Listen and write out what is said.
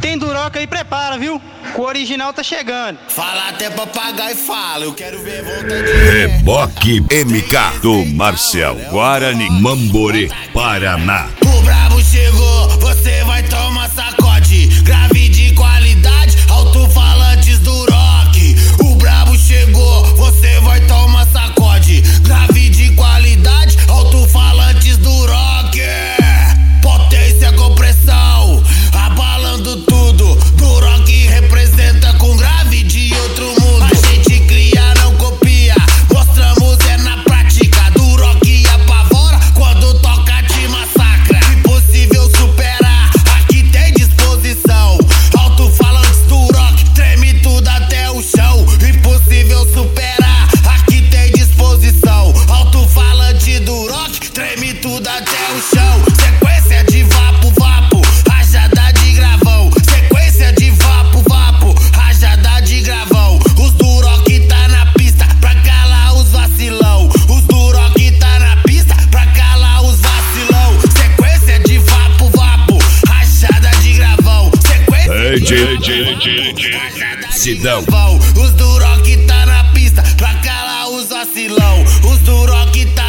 tem Duroc aí, prepara, viu? O original tá chegando. Fala até papagaio e fala, eu quero ver volta de Reboque MK do Marcial Guarani, Mamborê, Paraná. O brabo chegou, você vai tomar sacode. Grave de qualidade, alto-falantes Duroc. O brabo chegou, você vai tomar sacode. Grave de qualidade, alto-falantes Duroc. Potência com pressão, abalando tudo. Duroc representa com grave de outro mundo. A gente cria, não copia, mostramos é na prática. Duroc apavora quando toca te massacra. Impossível superar, aqui tem disposição. Alto-falantes Duroc, treme tudo até o chão. Impossível superar, aqui tem disposição. Alto-falante Duroc, treme tudo até o chão. Sequência de vapo, vapo, rajada de gravão. Sequência de vapo, vapo, rajada de gravão. Os Duroc tá na pista pra calar os vacilão. Os Duroc tá na pista pra calar os vacilão. Sequência de vapo, vapo, rajada de gravão. Sequência Sidão. Os Duroc tá na pista pra calar os vacilão. Os Duroc tá